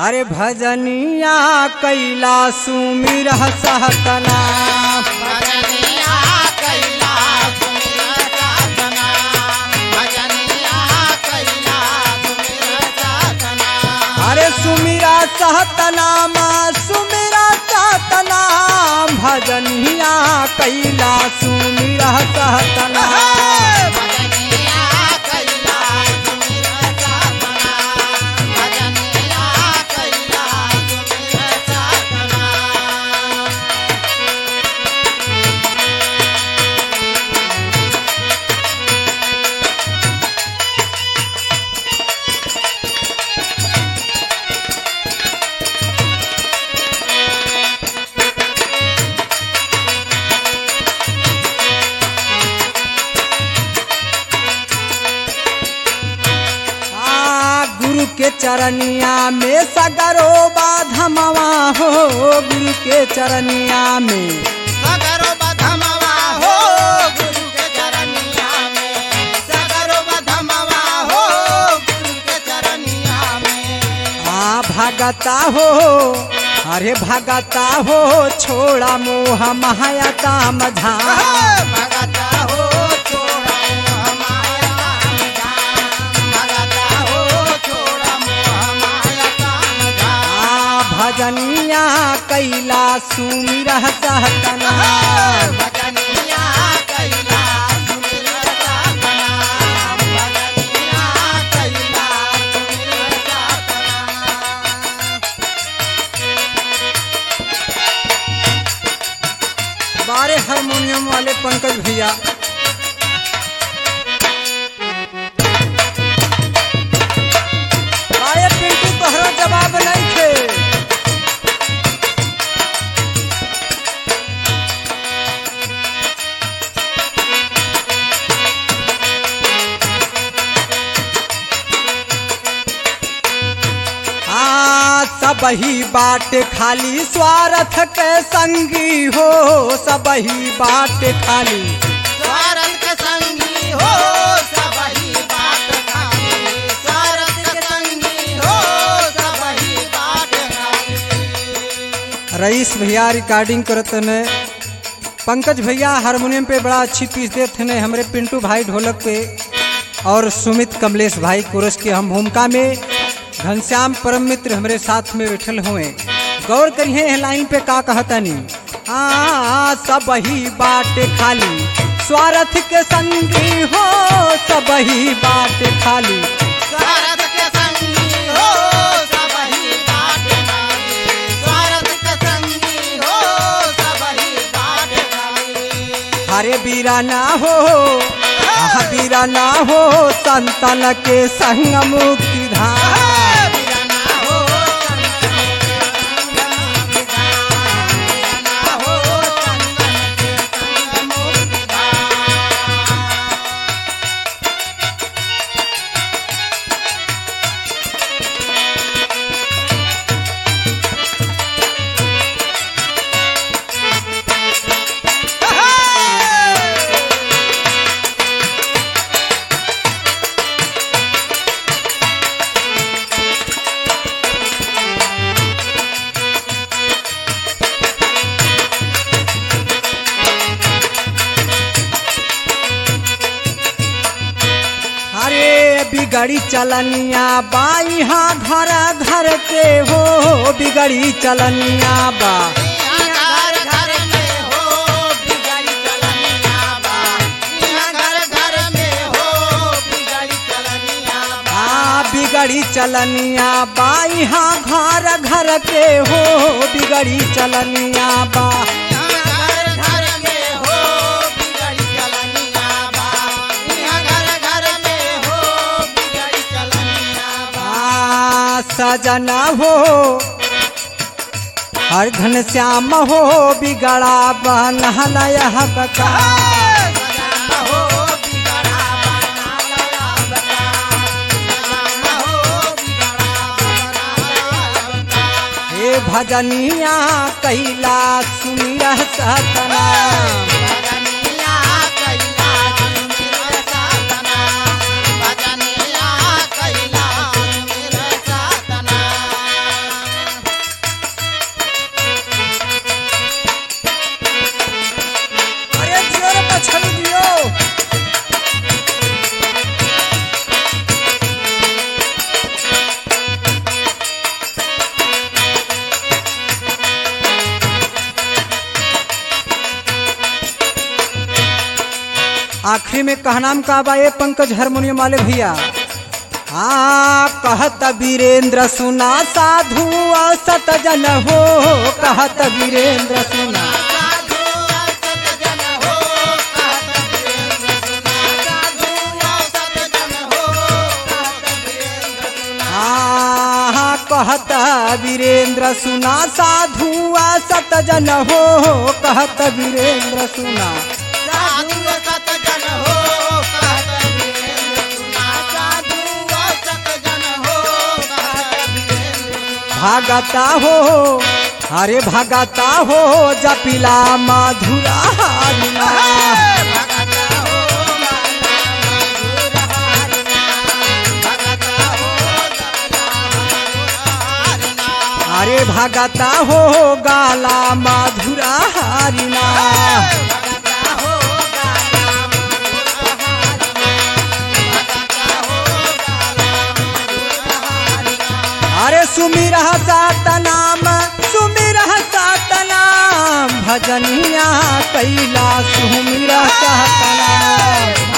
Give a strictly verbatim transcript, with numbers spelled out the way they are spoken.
अरे भजनिया कैला सुमिर सहतना भजनिया कैला सुमिर सहतना भजनिया कैला सुमिर सहतना अरे सुमिरा सहतना सुमिरा सहतना भजनिया कैला सुमिर सहतना भजनिया कैला सुमिर सहतना भजनिया कैला सुमिर सहतना गुरु के चरनिया में सगरो बाधमवा हो गुरु के चरनिया में सगरो बधमवा हो गुरु के चरनिया में सगरो बधमवा हो गुरु के चरनिया में आ भगता हो अरे भगता हो छोड़ा मोह माया काम झाम भगता हो छोड़ा मोह माया काम धाम भगता हो छोड़ा मोह माया काम धाम आ भजनिया कैला सुमिर सहतना भजनिया कैला सुमिर सहतना भजनिया कैला सुमिर सहतना बारे हारमोनियम वाले पंकज भैया बारे पिंटू तोहरा जवाब नहीं थे आ सबही बाट खाली स्वार्थ के संगी हो सबही बाट खाली स्वार्थ के संगी हो सबही बात खाली स्वार्थ के संगी हो सबही बात खाली रईस भैया रिकॉर्डिंग करते ने पंकज भैया हारमोनियम पे बड़ा अच्छी पीस देते ने हमरे पिंटू भाई ढोलक पे और सुमित कमलेश भाई कोरस की हम भूमिका में घनश्याम परम मित्र हमारे साथ में बैठल हुए गौर करिए है लाइन पे का कहतनी आ सबही बाट खाली स्वार्थ के संगी हो सबही बाट खाली स्वार्थ के संगी हो सबही बात खाली स्वार्थ के संगी हो सबही बात खाली हरे बीरा ना हो आह बीरा ना हो संतन के संग मुक्ति धाम बिगड़ी चलनिया बाई हाँ घर घर के हो बिगड़ी चलनिया बा घर घर में हो बिगड़ी चलनिया बा घर घर में हो बिगड़ी चलनिया बा आ बिगड़ी चलनिया बाई हाँ घर घर के हो बिगड़ी चलनिया बा घर घर में हो बिगड़ी चलनिया बा घर घर में हो बिगड़ी चलनिया बा आ सजना हो हर घनश्याम हो बिगड़ा बनहलय बका सजना हो बिगड़ा बना लया बता सजना हो बिगड़ा बना लया बता हे भजनिया कैला सुमिर सतना भजनिया कैला सुमिर सतना भजनिया कैला सुमिर सतना आखिरी में कहनाम का बा ये पंकज हारमोनियम वाले भैया। हाँ कहत वीरेंद्र सुना साधु सत जन हो, कहत वीरेंद्र सुना हाँ कहत वीरेंद्र सुना साधु सत जन हो, कहत वीरेंद्र सुना भागता हो अरे भागता हो जपिला मधुरा हारिना, अरे भागता हो गाला मधुरा हारिना। अरे सुमिर सतनाम सुमिर सतनाम भजनिया कैला सुमिर सतनाम।